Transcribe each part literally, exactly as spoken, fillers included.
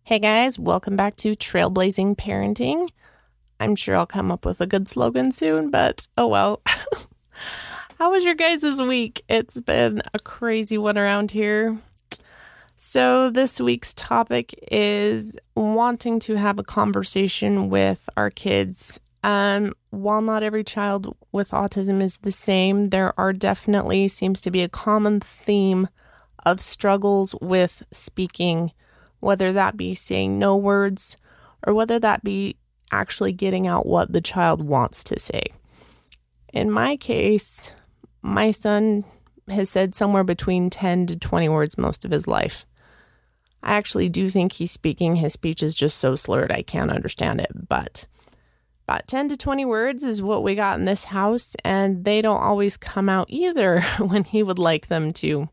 Hey guys, welcome back to Trailblazing Parenting. I'm sure I'll come up with a good slogan soon, but oh well. How was your guys' week? It's been a crazy one around here. So this week's topic is wanting to have a conversation with our kids. Um, while not every child with autism is the same, there are definitely seems to be a common theme of struggles with speaking, whether that be saying no words or whether that be actually getting out what the child wants to say. In my case, my son has said somewhere between ten to twenty words most of his life. I actually do think he's speaking. His speech is just so slurred I can't understand it, but about ten to twenty words is what we got in this house, and they don't always come out either when he would like them to.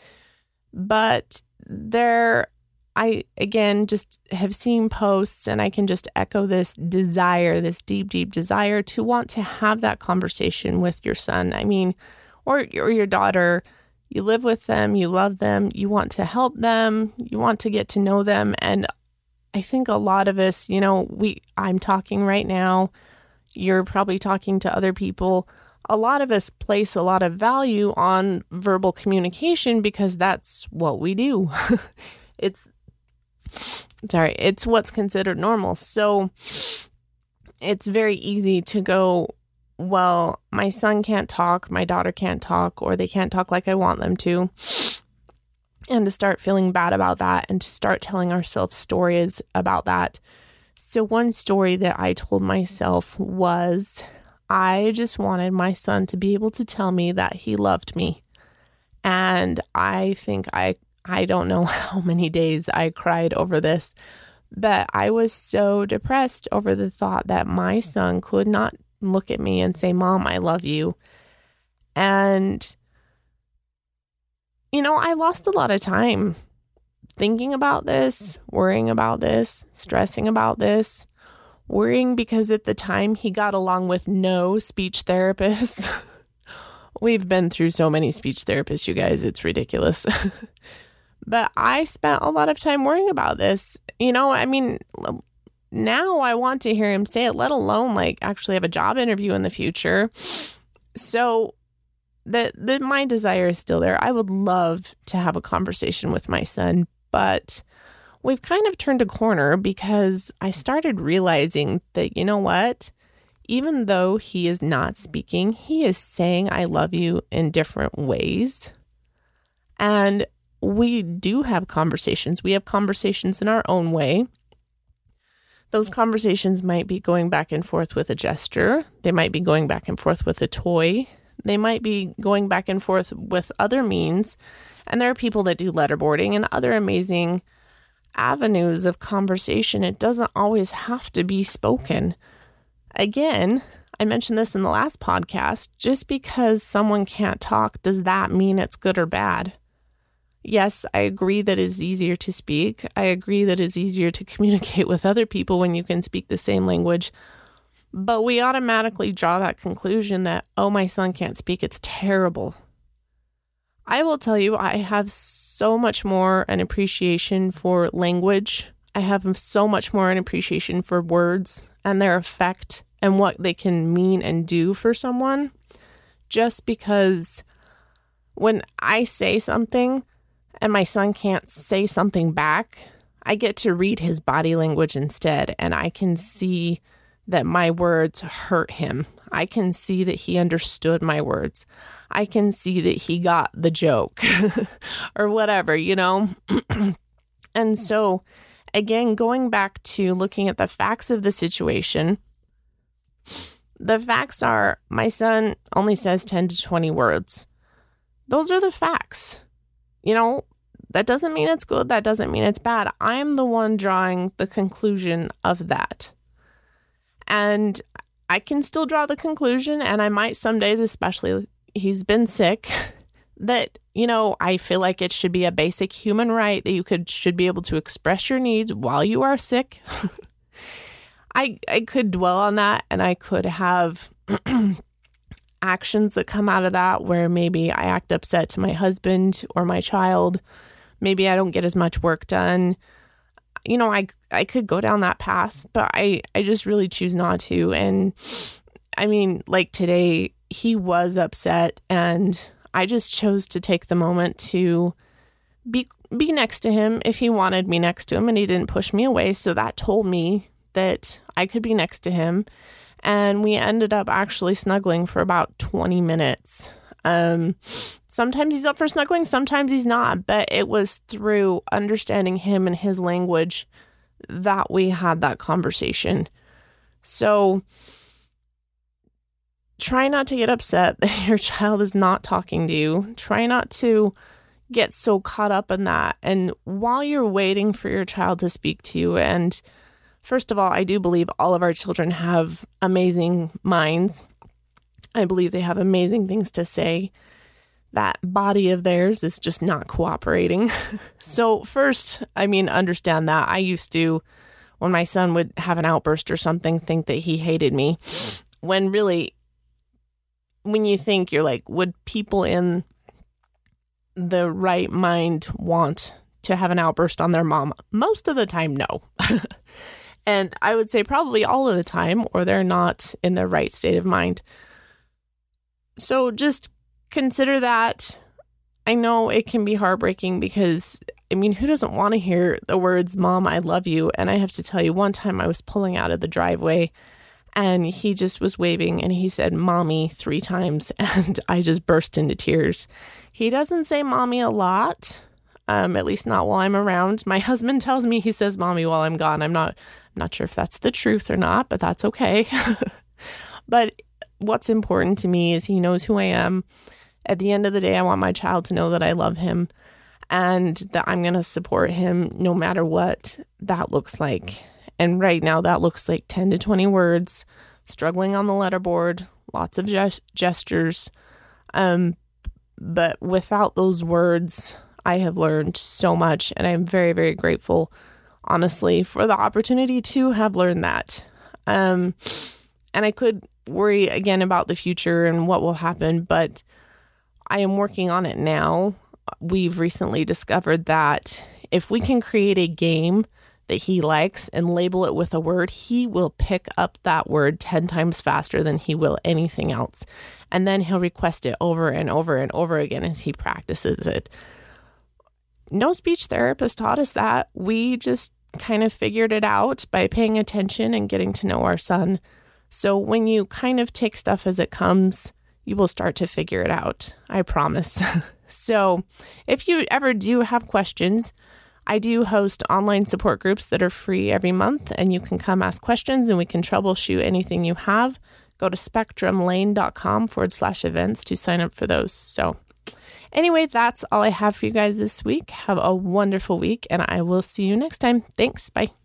But there, I, again, just have seen posts, and I can just echo this desire, this deep, deep desire to want to have that conversation with your son. I mean, or, or your daughter. You live with them, you love them, you want to help them, you want to get to know them. And I think a lot of us, you know, we, I'm talking right now, you're probably talking to other people. A lot of us place a lot of value on verbal communication because that's what we do. It's, sorry, it's what's considered normal. So it's very easy to go, well, my son can't talk, my daughter can't talk, or they can't talk like I want them to. And to start feeling bad about that and to start telling ourselves stories about that. So one story that I told myself was, I just wanted my son to be able to tell me that he loved me. And I think I, I don't know how many days I cried over this, but I was so depressed over the thought that my son could not look at me and say, Mom, I love you. And, you know, I lost a lot of time thinking about this, worrying about this, stressing about this, worrying because at the time he got along with no speech therapist. We've been through so many speech therapists, you guys, it's ridiculous. But I spent a lot of time worrying about this. You know, I mean, now I want to hear him say it, let alone like actually have a job interview in the future. So the, the my desire is still there. I would love to have a conversation with my son, but we've kind of turned a corner because I started realizing that, you know what? Even though he is not speaking, he is saying I love you in different ways. And we do have conversations. We have conversations in our own way. Those conversations might be going back and forth with a gesture. They might be going back and forth with a toy. They might be going back and forth with other means. And there are people that do letterboarding and other amazing avenues of conversation. It doesn't always have to be spoken. Again, I mentioned this in the last podcast. Just because someone can't talk, does that mean it's good or bad? Yes, I agree that it's easier to speak. I agree that it's easier to communicate with other people when you can speak the same language. But we automatically draw that conclusion that, oh, my son can't speak. It's terrible. I will tell you, I have so much more an appreciation for language. I have so much more an appreciation for words and their effect and what they can mean and do for someone. Just because when I say something, and my son can't say something back, I get to read his body language instead, and I can see that my words hurt him. I can see that he understood my words. I can see that he got the joke or whatever, you know? And so, again, going back to looking at the facts of the situation, the facts are my son only says ten to twenty words. Those are the facts. You know, that doesn't mean it's good. That doesn't mean it's bad. I'm the one drawing the conclusion of that. And I can still draw the conclusion, and I might some days, especially he's been sick, that, you know, I feel like it should be a basic human right that you could should be able to express your needs while you are sick. I I could dwell on that, and I could have actions that come out of that where maybe I act upset to my husband or my child. Maybe I don't get as much work done. you know, I, I could go down that path, but I, I just really choose not to. And I mean, like today, he was upset, and I just chose to take the moment to be be next to him if he wanted me next to him, and he didn't push me away. So that told me that I could be next to him. And we ended up actually snuggling for about twenty minutes. Um, sometimes he's up for snuggling, sometimes he's not, but it was through understanding him and his language that we had that conversation. So try not to get upset that your child is not talking to you. Try not to get so caught up in that. And while you're waiting for your child to speak to you, and first of all, I do believe all of our children have amazing minds. I believe they have amazing things to say. That body of theirs is just not cooperating. So first, I mean, understand that. I used to, when my son would have an outburst or something, think that he hated me. When really, when you think, you're like, would people in the right mind want to have an outburst on their mom? Most of the time, no. And I would say probably all of the time, or they're not in their right state of mind. So just consider that. I know it can be heartbreaking because, I mean, who doesn't want to hear the words, "Mom, I love you"? And I have to tell you, one time I was pulling out of the driveway and he just was waving and he said, "Mommy," three times. And I just burst into tears. He doesn't say mommy a lot, um, at least not while I'm around. My husband tells me he says mommy while I'm gone. I'm not, I'm not sure if that's the truth or not, but that's okay. But what's important to me is he knows who I am. At the end of the day, I want my child to know that I love him and that I'm going to support him no matter what that looks like. And right now that looks like ten to twenty words, struggling on the letterboard, lots of gest- gestures. Um, but without those words, I have learned so much, and I'm very, very grateful, honestly, for the opportunity to have learned that. Um, and I could worry again about the future and what will happen, but I am working on it now. We've recently discovered that if we can create a game that he likes and label it with a word, he will pick up that word ten times faster than he will anything else. And then he'll request it over and over and over again as he practices it. No speech therapist taught us that. We just kind of figured it out by paying attention and getting to know our son. So when you kind of take stuff as it comes, you will start to figure it out. I promise. So if you ever do have questions, I do host online support groups that are free every month, and you can come ask questions and we can troubleshoot anything you have. Go to spectrumlane.com forward slash events to sign up for those. So anyway, that's all I have for you guys this week. Have a wonderful week, and I will see you next time. Thanks. Bye.